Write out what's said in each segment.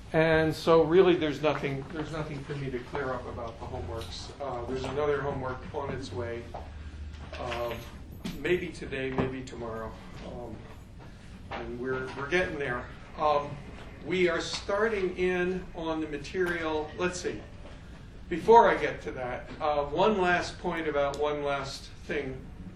And so really there's nothing for me to clear up about the homeworks. There's another homework on its way, maybe today, maybe tomorrow, and we're getting there. We are starting in on the material. Let's see. Before I get to that, one last point about one last thing.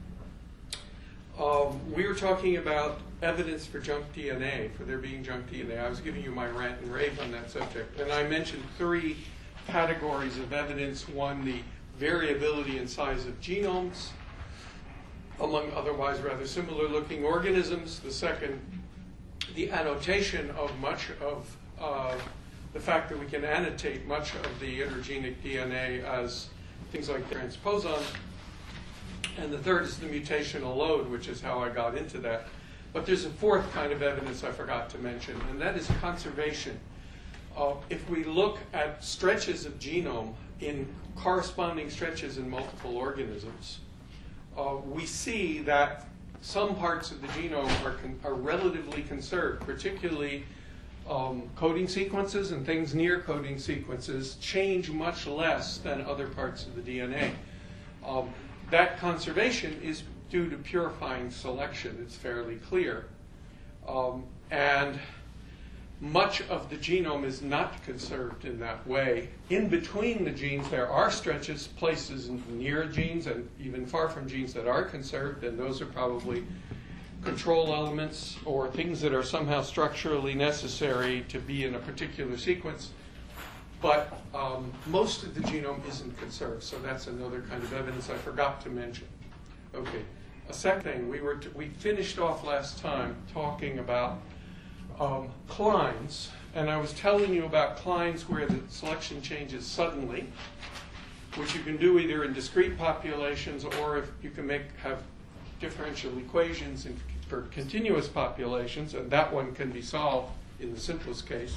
We were talking about evidence for junk DNA, for there being junk DNA. I was giving you my rant and rave on that subject. And I mentioned 3 categories of evidence. One, the variability in size of genomes among otherwise rather similar looking organisms. The second, the annotation of much of the fact that we can annotate much of the intergenic DNA as things like transposon. And the third is the mutational load, which is how I got into that. But there's a fourth kind of evidence I forgot to mention, and that is conservation. If we look at stretches of genome in corresponding stretches in multiple organisms, we see that some parts of the genome are relatively conserved, particularly coding sequences and things near coding sequences change much less than other parts of the DNA. That conservation is due to purifying selection. It's fairly clear. And much of the genome is not conserved in that way. In between the genes, there are stretches, places near genes and even far from genes that are conserved, and those are probably control elements or things that are somehow structurally necessary to be in a particular sequence. But most of the genome isn't conserved, so that's another kind of evidence I forgot to mention. Okay, a second thing, we finished off last time talking about Kleins, and I was telling you about Kleins where the selection changes suddenly, which you can do either in discrete populations or if you can have differential equations for continuous populations, and that one can be solved in the simplest case.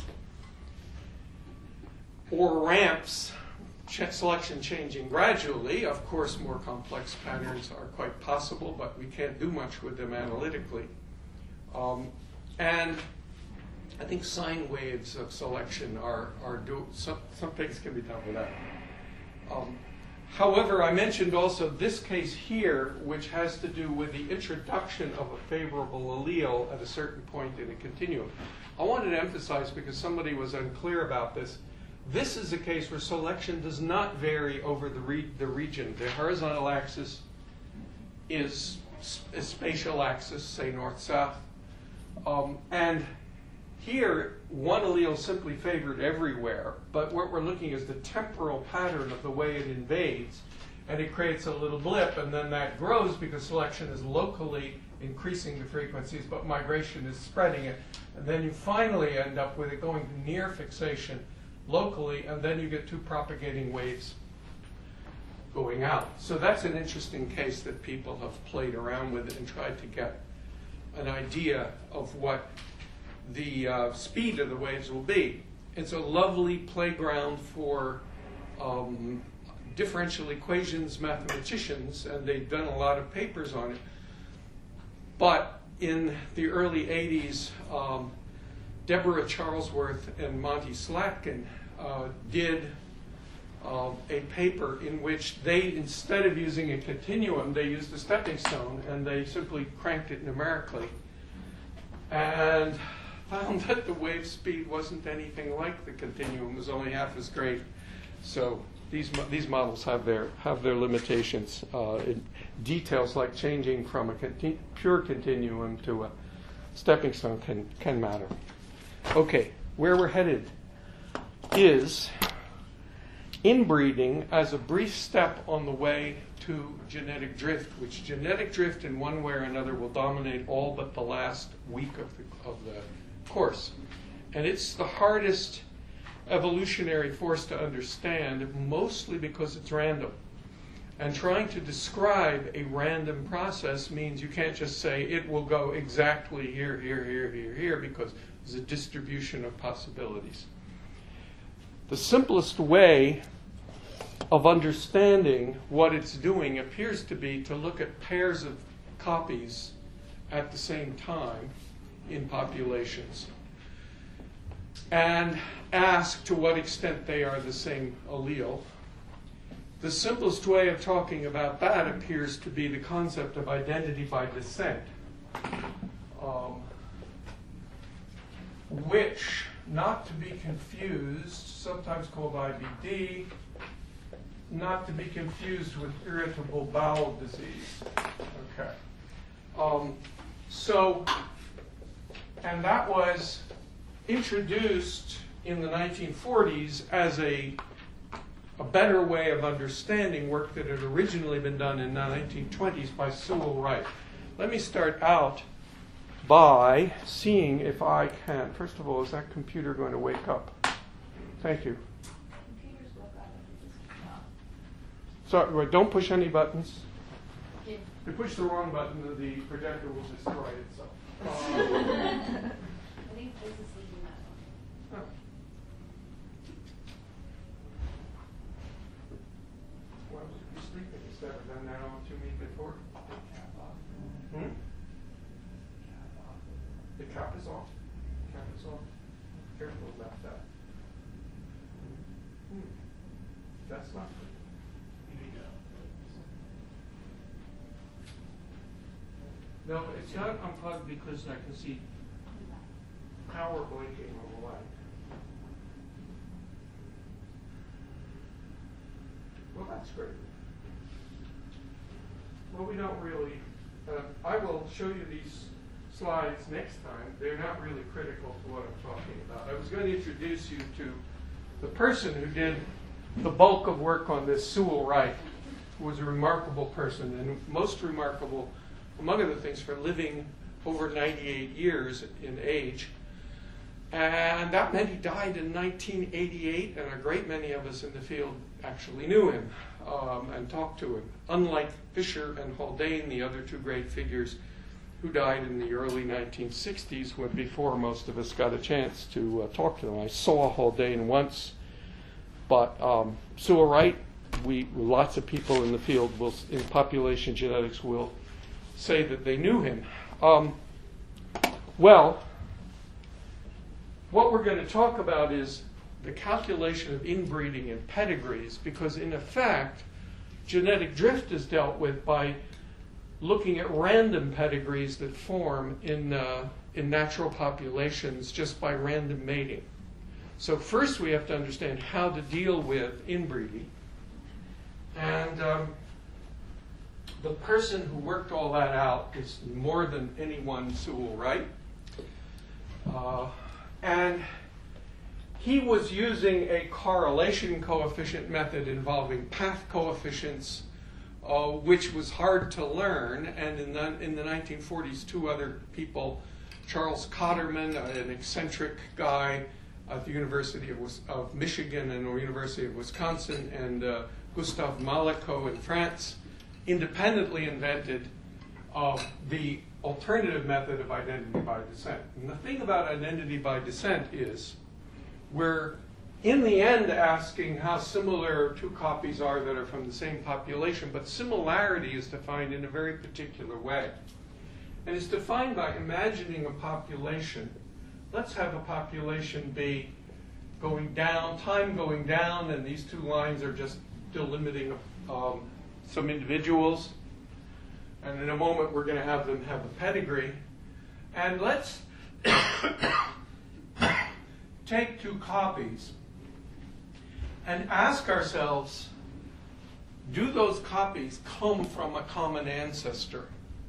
Or ramps, selection changing gradually. Of course, more complex patterns are quite possible, but we can't do much with them analytically. And I think sine waves of selection some things can be done with that. However, I mentioned also this case here, which has to do with the introduction of a favorable allele at a certain point in a continuum. I wanted to emphasize, because somebody was unclear about this, this is a case where selection does not vary over the region. The horizontal axis is a spatial axis, say north-south. And here, one allele simply favored everywhere, but what we're looking is the temporal pattern of the way it invades, and it creates a little blip, and then that grows because selection is locally increasing the frequencies, but migration is spreading it. And then you finally end up with it going to near fixation locally, and then you get 2 propagating waves going out. So that's an interesting case that people have played around with and tried to get an idea of what the speed of the waves will be. It's a lovely playground for differential equations mathematicians, and they've done a lot of papers on it. But in the early 80s, Deborah Charlesworth and Monty Slatkin did a paper in which they, instead of using a continuum, they used a stepping stone, and they simply cranked it numerically, and found that the wave speed wasn't anything like the continuum. It was only half as great. So these models have their limitations. Details like changing from a pure continuum to a stepping stone can matter. Okay, where we're headed is inbreeding as a brief step on the way to genetic drift, which genetic drift in one way or another will dominate all but the last week of the course. And it's the hardest evolutionary force to understand, mostly because it's random. And trying to describe a random process means you can't just say it will go exactly here, here, here, here, here, because there's a distribution of possibilities. The simplest way of understanding what it's doing appears to be to look at pairs of copies at the same time in populations. and ask to what extent they are the same allele. The simplest way of talking about that appears to be the concept of identity by descent, which, not to be confused, sometimes called IBD, not to be confused with irritable bowel disease. Okay. And that was introduced in the 1940s as a better way of understanding work that had originally been done in the 1920s by Sewell Wright. Let me start out by seeing if I can. First of all, is that computer going to wake up? Thank you. Computers woke up. Sorry, wait, don't push any buttons. Yeah. If you push the wrong button, the projector will destroy itself. I think this is leaving that one. Oh. Well, you're sleeping. It's never done that on to me before. Hmm? The cap is off. Cap is off. Careful about that. That's not good. No, it's not unplugged because I can see power blinking on the light. Well, that's great. Well, we don't really. I will show you these slides next time. They're not really critical to what I'm talking about. I was going to introduce you to the person who did the bulk of work on this, Sewell Wright, who was a remarkable person, and most remarkable, among other things, for living over 98 years in age. And that meant he died in 1988, and a great many of us in the field actually knew him and talked to him, unlike Fisher and Haldane, the other two great figures who died in the early 1960s, when before most of us got a chance to talk to them. I saw Haldane once, but Sewell Wright, lots of people in the field in population genetics will say that they knew him. Well, what we're going to talk about is the calculation of inbreeding and pedigrees, because in effect, genetic drift is dealt with by looking at random pedigrees that form in natural populations just by random mating. So first we have to understand how to deal with inbreeding. And the person who worked all that out is more than anyone Sewell Wright. And he was using a correlation coefficient method involving path coefficients, which was hard to learn. And in the 1940s, two other people, Charles Cotterman, an eccentric guy at the University of Michigan and the University of Wisconsin, and Gustave Maleko in France, independently invented the alternative method of identity by descent. And the thing about identity by descent is we're in the end asking how similar two copies are that are from the same population, but similarity is defined in a very particular way. And it's defined by imagining a population. Let's have a population be going down, time going down, and these two lines are just delimiting some individuals. And in a moment, we're going to have them have a pedigree. And let's take two copies and ask ourselves, do those copies come from a common ancestor?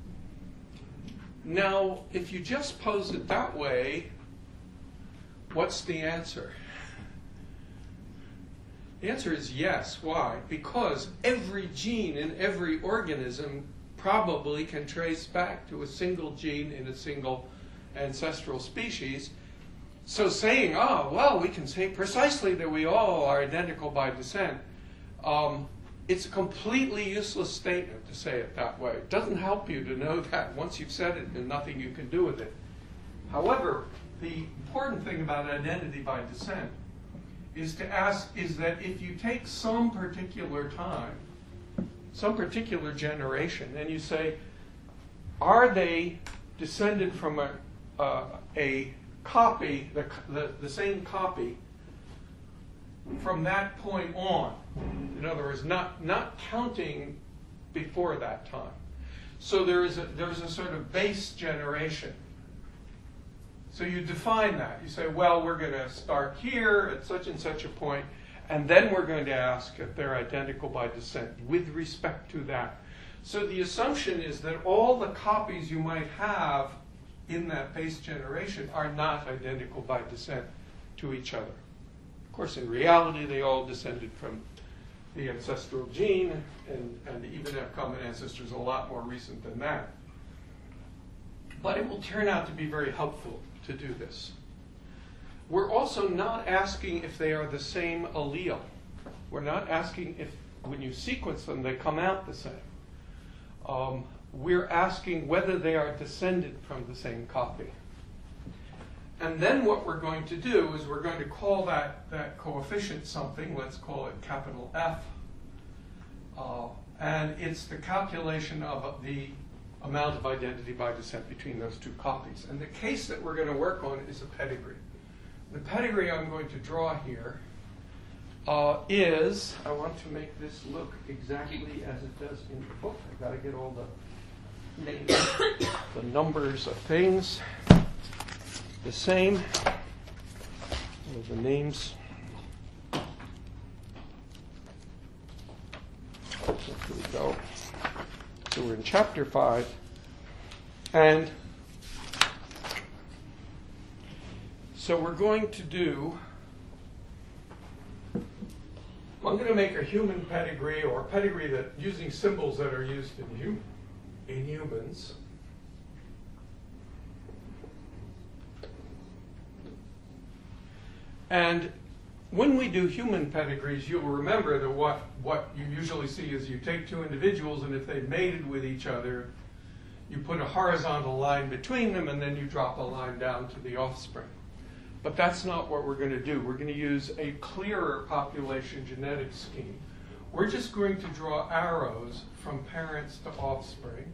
Now, if you just pose it that way, what's the answer? The answer is yes. Why? Because every gene in every organism probably can trace back to a single gene in a single ancestral species. So saying, we can say precisely that we all are identical by descent, it's a completely useless statement to say it that way. It doesn't help you to know that. Once you've said it, there's nothing you can do with it. However, the important thing about identity by descent is to ask, is that if you take some particular time, some particular generation, and you say, are they descended from a copy, the same copy from that point on. In other words, not counting before that time. So there's a sort of base generation. So you define that. You say, well, we're going to start here at such and such a point, and then we're going to ask if they're identical by descent with respect to that. So the assumption is that all the copies you might have in that base generation are not identical by descent to each other. Of course, in reality, they all descended from the ancestral gene, and even have common ancestors a lot more recent than that. But it will turn out to be very helpful to do this. We're also not asking if they are the same allele. We're not asking if, when you sequence them, they come out the same. We're asking whether they are descended from the same copy. And then what we're going to do is we're going to call that coefficient something. Let's call it capital F. And it's the calculation of the amount of identity by descent between those two copies. And the case that we're going to work on is a pedigree. The pedigree I'm going to draw here is, I want to make this look exactly as it does in the book. I've got to get all the names, the numbers of things the same. The names. Here we go. So we're in chapter 5. And so we're going to do, I'm going to make a human pedigree, or a pedigree that using symbols that are used in humans. And when we do human pedigrees, you'll remember that what you usually see is you take two individuals, and if they've mated with each other, you put a horizontal line between them, and then you drop a line down to the offspring. But that's not what we're going to do. We're going to use a clearer population genetic scheme. We're just going to draw arrows from parents to offspring.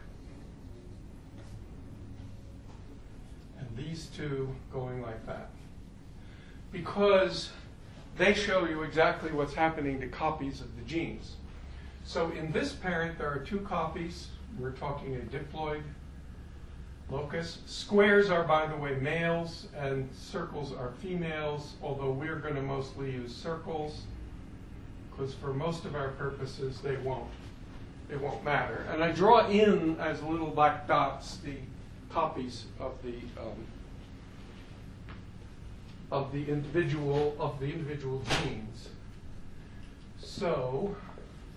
And these two going like that. Because they show you exactly what's happening to copies of the genes. So in this parent, there are two copies. We're talking a diploid locus. Squares are, by the way, males, and circles are females, although we're going to mostly use circles, because for most of our purposes, it won't matter. And I draw in, as little black dots, the copies of the individual genes. So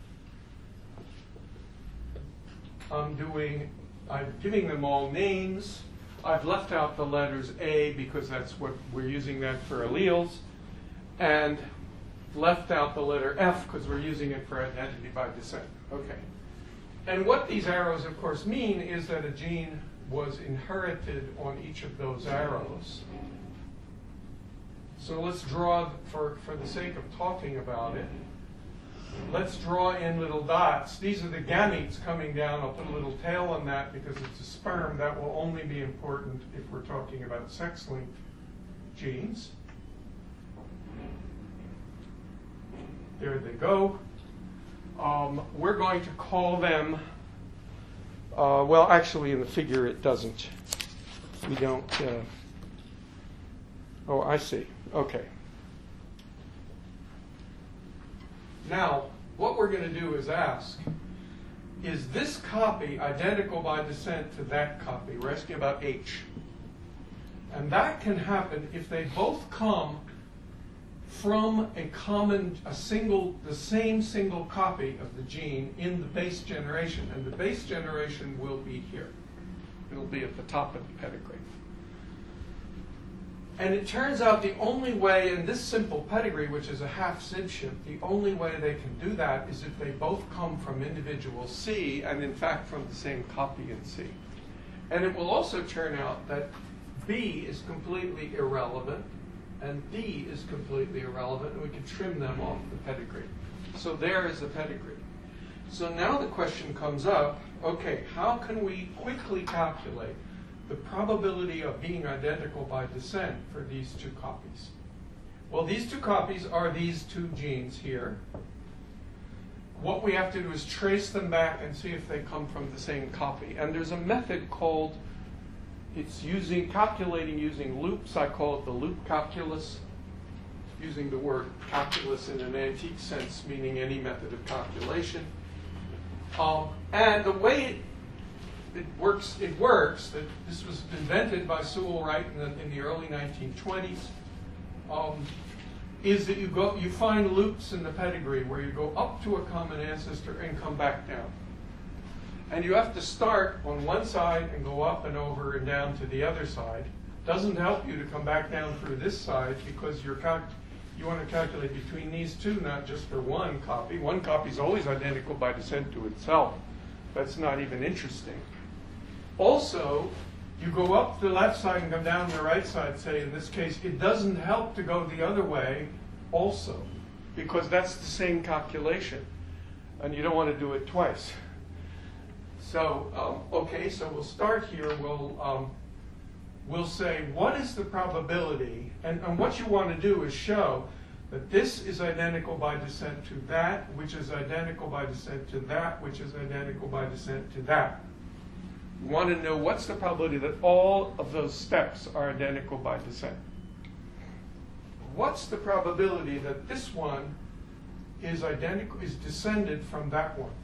I'm giving them all names. I've left out the letters A because that's what we're using that for alleles, and left out the letter F because we're using it for identity by descent. Okay. And what these arrows, of course, mean is that a gene was inherited on each of those arrows. So let's draw, for the sake of talking about it, let's draw in little dots. These are the gametes coming down. I'll put a little tail on that because it's a sperm. That will only be important if we're talking about sex-linked genes. There they go. We're going to call them, well, actually in the figure it doesn't. We don't, oh, I see. Okay. Now, what we're going to do is ask, is this copy identical by descent to that copy? We're asking about H. And that can happen if they both come from the same single copy of the gene in the base generation. And the base generation will be here. It'll be at the top of the pedigree. And it turns out the only way in this simple pedigree, which is a half SIDship, the only way they can do that is if they both come from individual C, and in fact from the same copy in C. And it will also turn out that B is completely irrelevant, and D is completely irrelevant, and we can trim them off the pedigree. So there is the pedigree. So now the question comes up, okay, how can we quickly calculate the probability of being identical by descent for these two copies? Well, these two copies are these two genes here. What we have to do is trace them back and see if they come from the same copy. And there's a method called, it's calculating using loops. I call it the loop calculus, using the word calculus in an antique sense, meaning any method of calculation. And the way it works, that this was invented by Sewall Wright in the early 1920s, is that you find loops in the pedigree where you go up to a common ancestor and come back down. And you have to start on one side and go up and over and down to the other side. Doesn't help you to come back down through this side because you want to calculate between these two, not just for one copy. One copy is always identical by descent to itself. That's not even interesting. Also, you go up the left side and come down the right side, say in this case, it doesn't help to go the other way also, because that's the same calculation, and you don't want to do it twice. So, okay, so we'll start here. We'll say, what is the probability? And what you want to do is show that this is identical by descent to that, which is identical by descent to that, which is identical by descent to that. You want to know what's the probability that all of those steps are identical by descent. What's the probability that this one is descended from that one?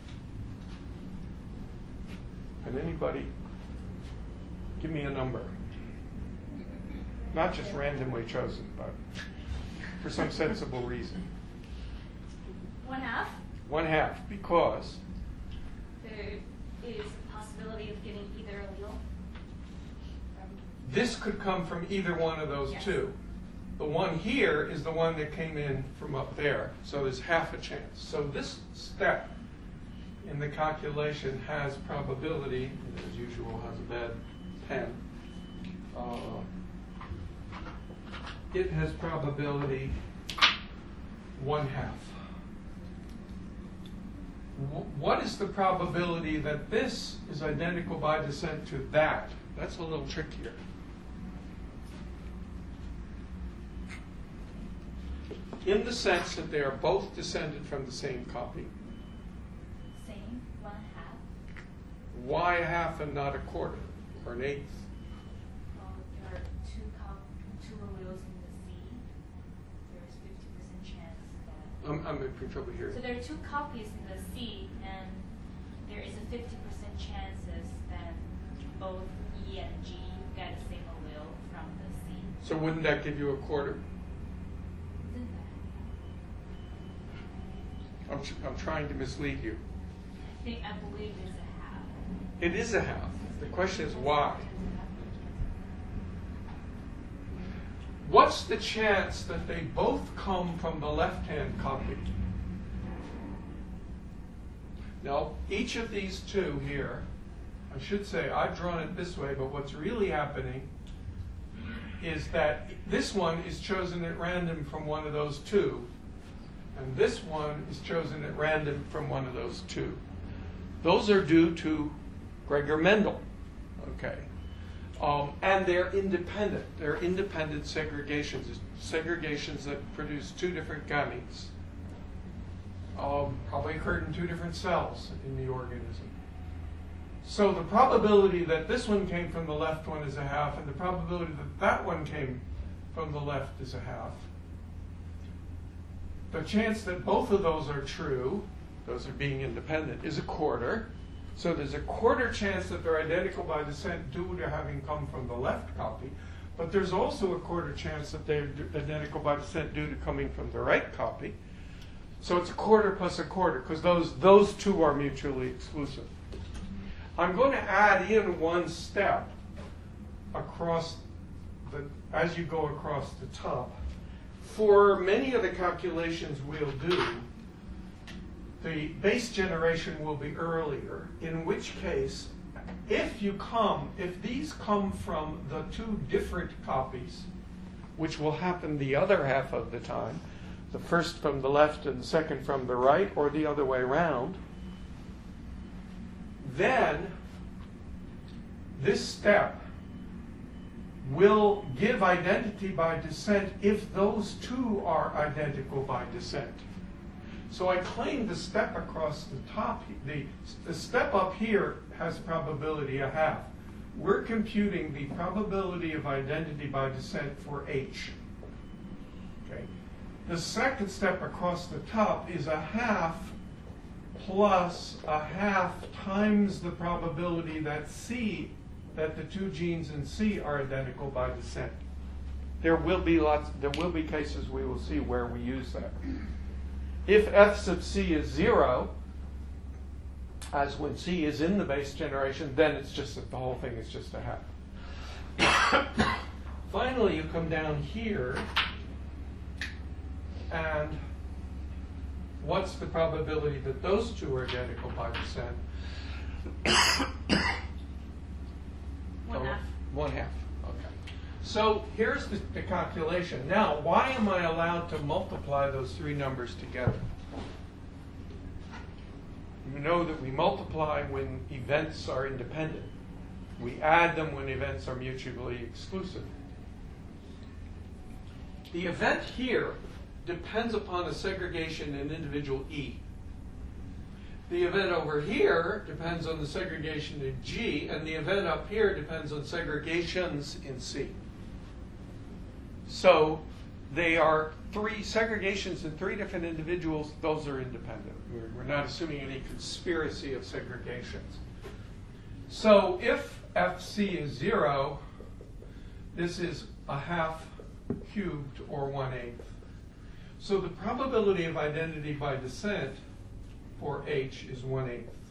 Can anybody give me a number? Not just randomly chosen, but for some sensible reason. 1/2. 1/2, because There is a possibility of getting either allele. this could come from either one of those two. The one here is the one that came in from up there, so there's half a chance. So this step in the calculation has probability, and as usual has a bad pen. It has probability 1/2. What is the probability that this is identical by descent to that? That's a little trickier. In the sense that they are both descended from the same copy. Same, 1/2. Why half and not a quarter or an eighth? There are two alleles in the C. There is 50% chance that. I'm in trouble here. So there are two copies in the C, and there is a 50% chances that both E and G get the same allele from the C. So wouldn't that give you a quarter? Isn't that? I'm trying to mislead you. I believe it's a half. It is a half. The question is why? What's the chance that they both come from the left-hand copy? Now, each of these two here, I should say I've drawn it this way, but what's really happening is that this one is chosen at random from one of those two, and this one is chosen at random from one of those two. Those are due to Gregor Mendel, okay? And they're independent. They're independent segregations, segregations that produce two different gametes. Probably occurred in two different cells in the organism. So the probability that this one came from the left one is a half, and the probability that that one came from the left is a half. The chance that both of those are true, those are being independent, is a quarter. So there's a quarter chance that they're identical by descent due to having come from the left copy, but there's also a quarter chance that they're identical by descent due to coming from the right copy. So it's a quarter plus a quarter, because those two are mutually exclusive. I'm going to add in one step across as you go across the top. For many of the calculations we'll do, the base generation will be earlier, in which case, if these come from the two different copies, which will happen the other half of the time, the first from the left and the second from the right, or the other way around, then this step will give identity by descent if those two are identical by descent. So I claim the step across the top, the step up here has probability 1/2. We're computing the probability of identity by descent for H. Okay. The second step across the top is 1/2 plus 1/2 times the probability that the two genes in C are identical by descent. There will be cases we will see where we use that. If f sub c is 0, as when C is in the base generation, then it's just that the whole thing is just 1/2. Finally, you come down here, and what's the probability that those two are identical by descent? 1/2. 1/2. Okay. So here's the calculation. Now, why am I allowed to multiply those three numbers together? You know that we multiply when events are independent. We add them when events are mutually exclusive. The event here depends upon a segregation in individual E. The event over here depends on the segregation in G, and the event up here depends on segregations in C. So they are three segregations in three different individuals. Those are independent. We're not assuming any conspiracy of segregations. So if FC is 0, this is 1/2 cubed, or 1/8. So the probability of identity by descent for H is 1/8.